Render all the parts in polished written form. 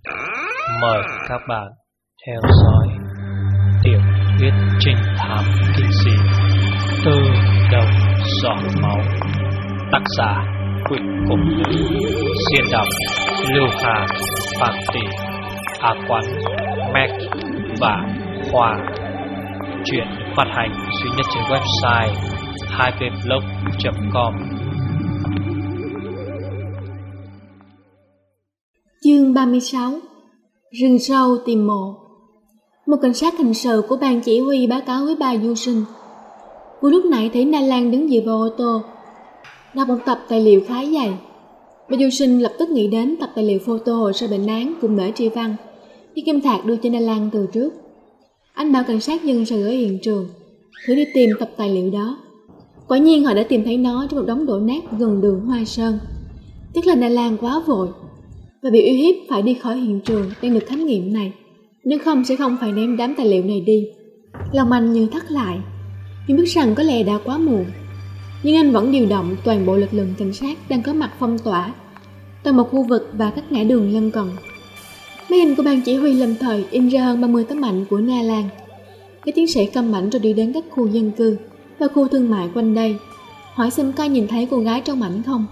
Mời các bạn theo dõi tiểu thuyết trinh thám kinh dị Từ Đầu Giọt Máu, tác giả Quỳnh Cùng Nữ, diễn đọc Lưu Hà, Phạm Tỷ, A Quán, Mac và Khoa. Chuyện phát hành duy nhất trên website 2vblog.com. Chương 36. Rừng sâu tìm mộ. Một cảnh sát hình sự của ban chỉ huy báo cáo với bà Du Sinh. Vừa lúc nãy thấy Na Lan đứng dựa vào ô tô, đọc một tập tài liệu khá dày. Bà Du Sinh lập tức nghĩ đến tập tài liệu photo hồ sơ bệnh án cùng Mễ Tri Văn khi Kim Thạc đưa cho Na Lan từ trước. Anh bảo cảnh sát dân sự ở hiện trường thử đi tìm tập tài liệu đó. Quả nhiên họ đã tìm thấy nó trong một đống đổ nát gần đường Hoa Sơn. Chắc là Na Lan quá vội và bị uy hiếp phải đi khỏi hiện trường đang được khám nghiệm này, nếu không sẽ không phải ném đám tài liệu này đi. Lòng anh như thắt lại, nhưng biết rằng có lẽ đã quá muộn. Nhưng anh vẫn điều động toàn bộ lực lượng cảnh sát đang có mặt phong tỏa toàn một khu vực và các ngã đường lân cận. Máy ảnh của ban chỉ huy lâm thời in ra hơn 30 tấm ảnh của Na Lan. Các chiến sĩ cầm ảnh rồi đi đến các khu dân cư và khu thương mại quanh đây, hỏi xem có nhìn thấy cô gái trong ảnh không.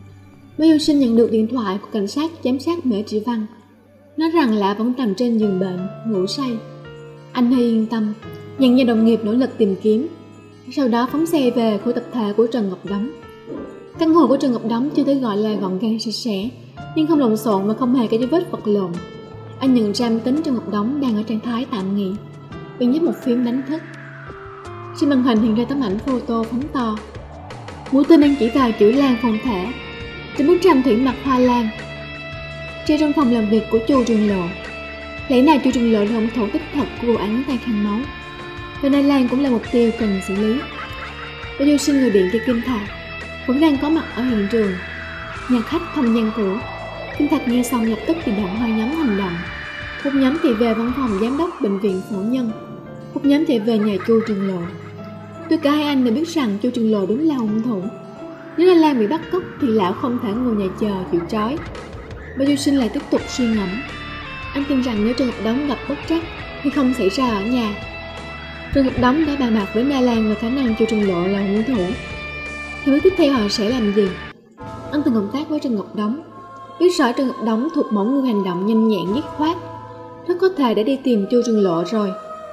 Mấy Du Sinh nhận được điện thoại của cảnh sát giám sát Mễ Tri Văn, nói rằng Lạ vẫn nằm trên giường bệnh ngủ say. Anh hơi yên tâm, nhận nhà đồng nghiệp nỗ lực tìm kiếm, sau đó phóng xe về khu tập thể của Trần Ngọc Đống. Căn hộ của Trần Ngọc Đống chưa tới gọi là gọn gàng sạch sẽ, nhưng không lộn xộn và không hề có dấu vết vật lộn. Anh nhận ra máy tính Trần Ngọc Đống đang ở trạng thái tạm nghỉ,并nhấp một phím đánh thức. Trên màn hình hiện ra tấm ảnh photo phóng to, mũi tên đang chỉ vào chữ Lan Phong Thể. Trên bức tranh thủy mặc hoa lan treo trong phòng làm việc của Chu Trường Lộ. Lẽ nào Chu Trường Lộ là hung thủ đích thực của vụ án tay khăn máu, và Na Lan cũng là mục tiêu cần xử lý. Bà Du Sinh gọi điện cho Kim Thạc, vẫn đang có mặt ở hiện trường. Nhà khách không gian cũ. Kim Thạc nghe xong lập tức điều động hai nhóm hành động. Một nhóm thì về văn phòng giám đốc bệnh viện Phổ Nhân, một nhóm thì về nhà Chu Trường Lộ. Tuy cả hai anh đều biết rằng Chu Trường Lộ đúng là hung thủ, nếu Na Lan bị bắt cóc thì lão không thể ngồi nhà chờ chịu trói. Bà Du Sinh lại tiếp tục suy ngẫm. Anh tin rằng nếu Trần Ngọc Đống gặp bất trắc thì không xảy ra ở nhà. Trần Ngọc Đống đã bàn bạc với Na Lan về khả năng Chu Trường Lộ là hung thủ. Thì bước tiếp theo họ sẽ làm gì? Anh từng cộng tác với Trần Ngọc Đống, biết rõ Trần Ngọc Đống thuộc mẫu người hành động nhanh nhẹn dứt khoát, rất có thể đã đi tìm Chu Trường Lộ rồi.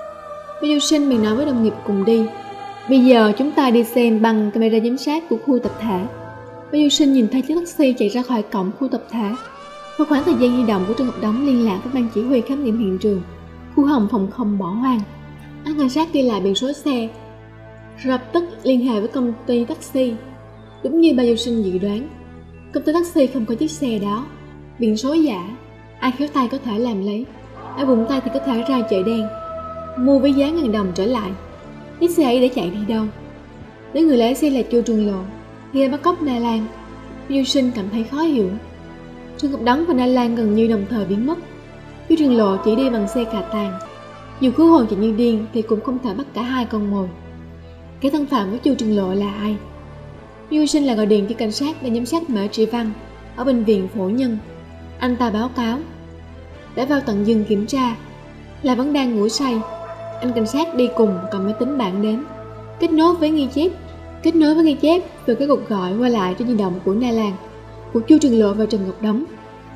Bà Du Sinh bèn nói với đồng nghiệp cùng đi, bây giờ chúng ta đi xem bằng camera giám sát của khu tập thể. Bà Du Sinh nhìn thấy chiếc taxi chạy ra khỏi cổng khu tập thể. Vào khoảng thời gian di động của Trần Ngọc Đống liên lạc với ban chỉ huy khám nghiệm hiện trường, khu hồng phòng không bỏ hoang. Anh cảnh sát ghi lại biển số xe, rồi lập tức liên hệ với công ty taxi. Đúng như bà Du Sinh dự đoán, công ty taxi không có chiếc xe đó, biển số giả. Ai khéo tay có thể làm lấy, ai buồn tay thì có thể ra chợ đen mua với giá ngàn đồng trở lại. Chiếc xe ấy để chạy đi đâu? Nếu người lái xe là Chu Trường Lộ thì ai bắt cóc Na Lan? Du Sinh cảm thấy khó hiểu. Trần Ngọc Đống và Na Lan gần như đồng thời biến mất. Chu Trường Lộ chỉ đi bằng xe cà tàng, dù cứu hồn chạy như điên thì cũng không thể bắt cả hai con mồi. Cái thân phạm của Chu Trường Lộ là ai? Du Sinh là gọi điện cho cảnh sát để giám sát Mễ Tri Văn ở bệnh viện Phổ Nhân. Anh ta báo cáo đã vào tận giường kiểm tra là vẫn đang ngủ say. Anh cảnh sát đi cùng cầm máy tính bảng đến, kết nối với ghi chép về cái cuộc gọi qua lại trên di động của Na Lan, của Chu Trường Lộ và Trần Ngọc Đống.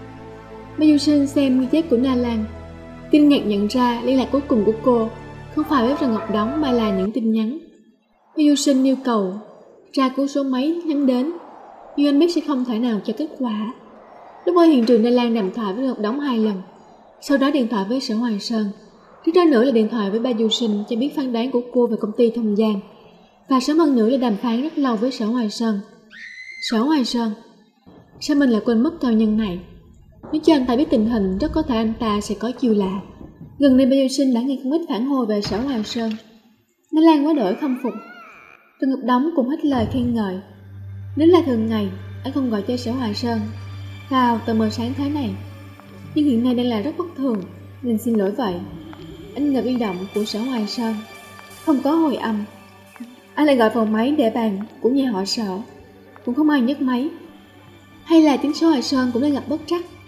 Bà Du Sinh xem ghi chép của Na Lan, kinh ngạc nhận ra liên lạc cuối cùng của cô không phải với Trần Ngọc Đống mà là những tin nhắn. Bà Du Sinh yêu cầu tra cứu số máy nhắn đến, nhưng anh biết sẽ không thể nào cho kết quả. Lúc ở hiện trường, Na Lan đàm thoại với Trần Ngọc Đống 2 lần, sau đó điện thoại với Sở Hoài Sơn. Tiếp đó nữa là điện thoại với bà Du Sinh cho biết phán đoán của cô về công ty Thông Giang, và sớm hơn nữa là đàm phán rất lâu với Sở Hoài Sơn. Sở Hoài Sơn, sao mình lại quên mất cao nhân này? Nếu cho anh ta biết tình hình, rất có thể anh ta sẽ có chiêu lạ. Gần đây bà Du Sinh đã nghe không ít phản hồi về Sở Hoài Sơn. Na Lan quá đổi khâm phục. Trần Ngọc Đống cũng hết lời khen ngợi. Nếu là thường ngày, anh không gọi cho Sở Hoài Sơn vào tờ mờ sáng thế này, nhưng hiện nay đang là rất bất thường, nên xin lỗi vậy. Anh gặp di động của Sở Hoài Sơn, không có hồi âm. Anh lại gọi vào máy để bàn của nhà họ Sở, cũng không ai nhấc máy. Hay là tiếng Sở Hoài Sơn cũng đang gặp bất trắc?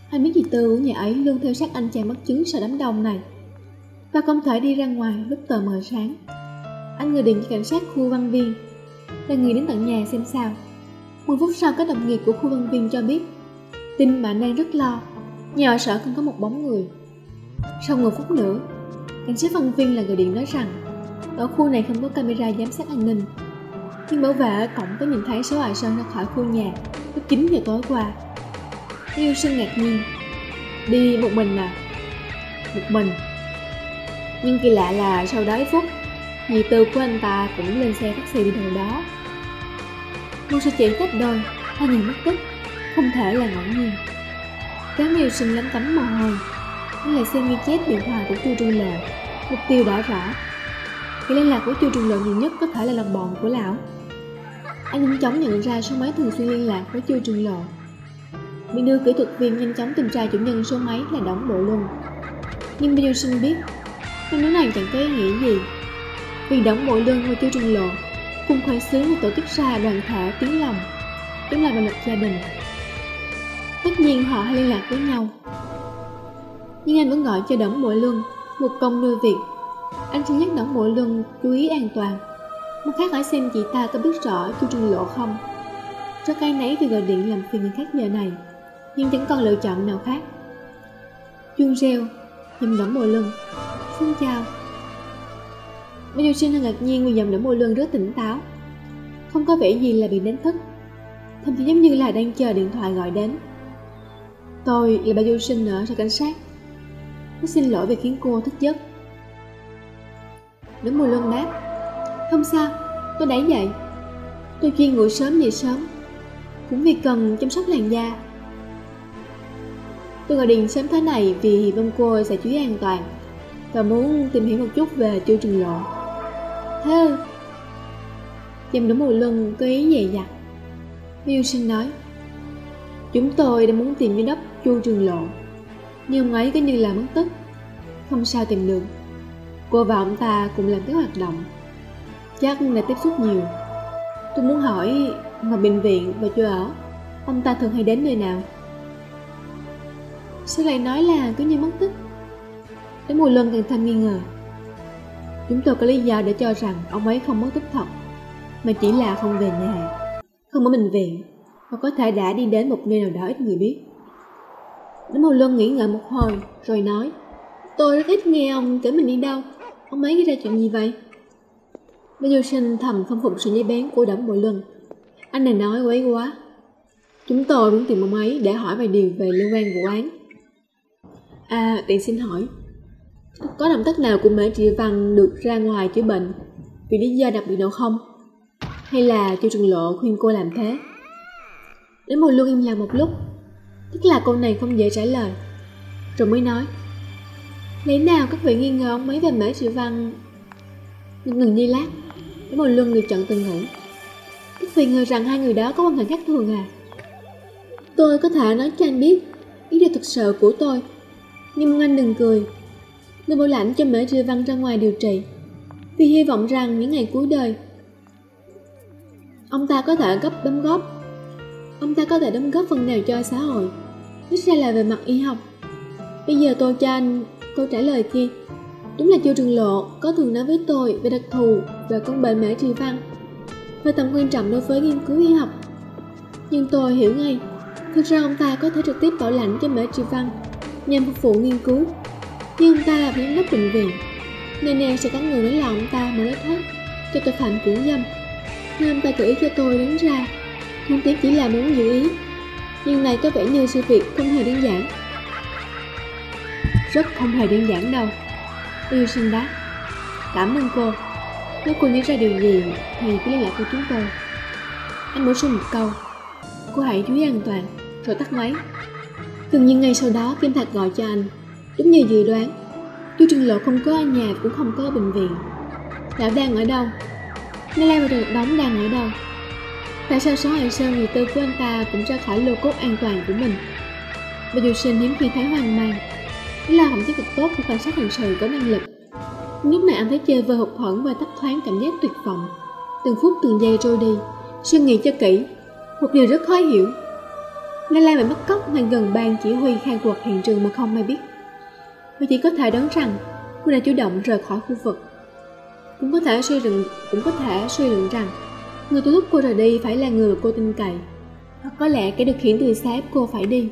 Anh biết dì Tư của nhà ấy luôn theo sát anh chàng mất chứng sợ đám đông này, và không thể đi ra ngoài lúc tờ mờ sáng. Anh gọi điện cho cảnh sát khu văn viên, là người đến tận nhà xem sao. 10 phút sau, các đồng nghiệp của khu văn viên cho biết tin mà anh đang rất lo, nhà ở sở không có một bóng người. Sau 10 phút nữa, cảnh sát văn viên là gọi điện nói rằng ở khu này không có camera giám sát an ninh, nhưng bảo vệ ở cổng có nhìn thấy số Hoài Sơn ra khỏi khu nhà lúc 9 giờ tối qua. Yêu Sinh ngạc nhiên. Đi một mình à? Một mình. Nhưng kỳ lạ là sau đó ít phút, dì Tư của anh ta cũng lên xe taxi đi đâu đó. Một sự kiện tách đôi, hai người mất tích, không thể là ngẫu nhiên. Cái Yêu Sinh lấm tấm mồ hôi. Anh lại xem ghi chép điện thoại của Chu Trường Lộ. Mục tiêu đã rõ. Cái liên lạc của Chu Trường Lộ nhiều nhất có thể là đồng bọn của lão. Anh nhanh chóng nhận ra số máy thường xuyên liên lạc với Chu Trường Lộ. Bị đưa kỹ thuật viên nhanh chóng tìm ra chủ nhân số máy là Đổng Bộ Luân. Nhưng Yêu Sinh biết câu nói này chẳng có ý nghĩa gì, vì Đổng Bộ Luân và Chu Trường Lộ cùng khởi xướng và tổ chức ra đoàn thể tiếng lòng, giống là một gia đình. Tất nhiên họ hay liên lạc với nhau, nhưng anh vẫn gọi cho Đổng Bộ Luân một công đôi việc. Anh xin nhắc Đổng Bộ Luân chú ý an toàn, mặt khác hỏi xem chị ta có biết rõ Chu Trường Lộ không. Rất áy náy vì gọi điện làm phiền người khác giờ này, nhưng chẳng còn lựa chọn nào khác. Chuông reo, nhìn Đổng Bộ Luân. Xin chào. Bây giờ Sinh hơi ngạc nhiên vì giọng Đổng Bộ Luân rất tỉnh táo, không có vẻ gì là bị đánh thức, thậm chí giống như là đang chờ điện thoại gọi đến. Tôi là bà Du Sinh ở sở cảnh sát. Rất xin lỗi vì khiến cô thức giấc. Đổng Bộ Luân đáp. Không sao, tôi đã dậy. Tôi chuyên ngủ sớm về sớm, cũng vì cần chăm sóc làn da. Tôi gọi điện sớm thế này vì mong cô sẽ chú ý an toàn và muốn tìm hiểu một chút về Chu Trường Lộ. Thế ư? Giọng Đổng Bộ Luân có ý dè dặt. Yêu Sinh nói. Chúng tôi đã muốn tìm giám đốc Chu Trường Lộ, nhưng ông ấy có như là mất tích, không sao tìm được. Cô và ông ta cùng làm các hoạt động, chắc là tiếp xúc nhiều. Tôi muốn hỏi, ngoài bệnh viện và chỗ ở, ông ta thường hay đến nơi nào? Sao lại nói là cứ như mất tích? Đổng Bộ Luân càng thêm nghi ngờ. Chúng tôi có lý do để cho rằng ông ấy không mất tích thật, mà chỉ là không về nhà, không ở bệnh viện, và có thể đã đi đến một nơi nào đó ít người biết. Đổng Bộ Luân nghĩ ngợi một hồi rồi nói. Tôi rất ít nghe ông kể mình đi đâu. Ông ấy gây ra chuyện gì vậy? Bây giờ Sinh thầm khâm phục sự nhạy bén của Đổng Bộ Luân. Anh này nói quấy quá. Chúng tôi muốn tìm ông ấy để hỏi vài điều về liên quan vụ án. À, tiện xin hỏi, có động tác nào của Mễ Trị Văn được ra ngoài chữa bệnh vì lý do đặc biệt nào không? Hay là Chu Trường Lộ khuyên cô làm thế? Đổng Bộ Luân im lặng một lúc, tức là câu này không dễ trả lời, rồi mới nói. Lẽ nào các vị nghi ngờ ông ấy và Mễ Trị Văn? Ngừng giây lát, Đổng Bộ Luân lựa chọn từ ngữ. Các vị ngờ rằng hai người đó có quan hệ khác thường à? Tôi có thể nói cho anh biết ý đồ thực sự của tôi, nhưng mong anh đừng cười. Tôi bảo lãnh cho Mễ Trị Văn ra ngoài điều trị, vì hy vọng rằng những ngày cuối đời ông ta có thể đóng góp phần nào cho xã hội, ít ra là về mặt y học. Bây giờ tôi cho anh câu trả lời kia. Đúng là Chu Trường Lộ có thường nói với tôi về đặc thù về con bệnh Mễ Trị Văn và tầm quan trọng đối với nghiên cứu y học. Nhưng tôi hiểu ngay, thực ra ông ta có thể trực tiếp bảo lãnh cho Mễ Trị Văn nhằm phục vụ nghiên cứu, nhưng ông ta là giám đốc bệnh viện, nên sẽ có người nói là ông ta mở lối thoát cho tội phạm cưỡng dâm, nên ông ta gợi ý cho tôi đứng ra. Không tiếc chỉ là muốn giữ ý, nhưng này có vẻ như sự việc không hề đơn giản. Rất không hề đơn giản đâu. Yêu Sinh đáp. Cảm ơn cô. Nếu cô nhớ ra điều gì thì cứ liên lạc với chúng tôi. Anh bổ sung một câu. Cô hãy chú ý an toàn, rồi tắt máy. Gần như ngay sau đó Kim Thạch gọi cho anh. Đúng như dự đoán, Chu Trường Lộ không có ở nhà, cũng không có ở bệnh viện. Lão đang ở đâu? Nơi Lan và Trần Đống đang ở đâu? Tại sao số Hoài Sơn người tư của anh ta cũng ra khỏi lô cốt an toàn của mình? Bà Du Sinh hiếm khi thấy hoang mang. Đó là phẩm chất cực tốt của cảnh sát hình sự có năng lực. Lúc này anh thấy chơi vơi hụt hẫng và thấp thoáng cảm giác tuyệt vọng. Từng phút từng giây trôi đi, suy nghĩ cho kỹ, một điều rất khó hiểu. Na Lan bị bắt cóc ngay gần ban chỉ huy khai quật hiện trường mà không ai biết. Và chỉ có thể đoán rằng cô đã chủ động rời khỏi khu vực. Cũng có thể suy luận rằng người tôi lúc cô rời đi phải là người cô tin cậy, hoặc có lẽ kẻ được khiển từ xa ép cô phải đi.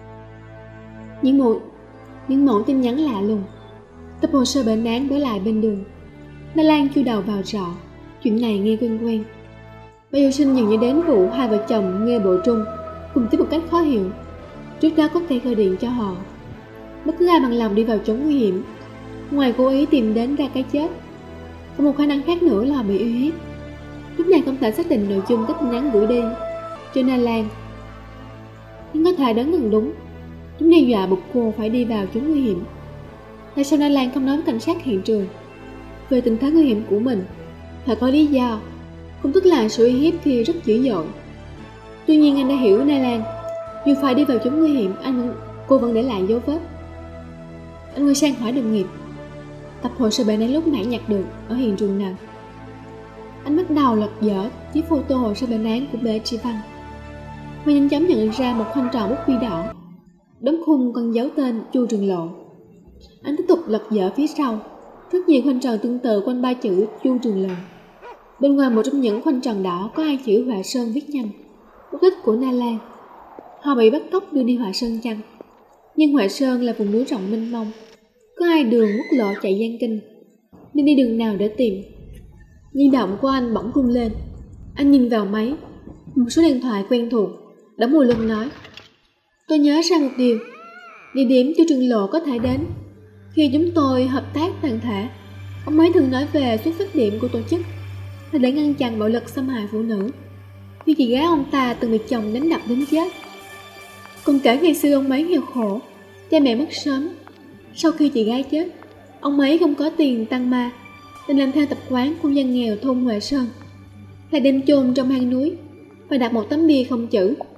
Những mẫu tin nhắn lạ lùng. Tập hồ sơ bệnh án để lại bên đường. Na Lan chui đầu vào trọ. Chuyện này nghe quen quen. Bà du sinh dường như đến vụ hai vợ chồng nghe bộ trung cùng tiếp một cách khó hiểu. Trước đó có kẻ gọi điện cho họ. Bất cứ ai bằng lòng đi vào chốn nguy hiểm, ngoài cố ý tìm đến ra cái chết, có một khả năng khác nữa là họ bị uy hiếp. Lúc này không thể xác định nội dung các tin nhắn gửi đi cho Na Lan, nhưng có thể đoán gần đúng. Chúng đe dọa buộc cô phải đi vào chốn nguy hiểm. Tại sao Na Lan không nói với cảnh sát hiện trường về tình thế nguy hiểm của mình? Phải có lý do, cũng tức là sự uy hiếp kia rất dữ dội. Tuy nhiên anh đã hiểu Na Lan, dù phải đi vào chốn nguy hiểm, cô vẫn để lại dấu vết. Anh quay sang hỏi đồng nghiệp, tập hồ sơ bệnh án lúc nãy nhặt được ở hiện trường nào? Anh bắt đầu lật dở chiếc photo hồ sơ bệnh án của bé Tri Văn và nhanh chóng nhận ra một khoanh tròn bút bi đỏ, đóng khung con dấu tên Chu Trường Lộ. Anh tiếp tục lật dở phía sau, rất nhiều khoanh tròn tương tự quanh ba chữ Chu Trường Lộ. Bên ngoài một trong những khoanh tròn đỏ có hai chữ Họa Sơn viết nhanh, mất tích của Na Lan. Họ bị bắt cóc đưa đi Họa Sơn chăng? Nhưng Họa Sơn là vùng núi rộng mênh mông, có hai đường quốc lộ chạy gian kinh, nên đi đường nào để tìm? Di động của anh bỗng rung lên. Anh nhìn vào máy, một số điện thoại quen thuộc. Đã mùi lưng nói, tôi nhớ ra một điều. Địa điểm Chu Trường Lộ có thể đến khi chúng tôi hợp tác toàn thể. Ông ấy thường nói về xuất phát điểm của tổ chức là để ngăn chặn bạo lực xâm hại phụ nữ, vì chị gái ông ta từng bị chồng đánh đập đến chết. Còn kể ngày xưa ông ấy nghèo khổ, cha mẹ mất sớm. Sau khi chị gái chết, ông ấy không có tiền tăng ma, nên làm theo tập quán của dân nghèo thôn Huệ Sơn, là đem chôn trong hang núi và đặt một tấm bia không chữ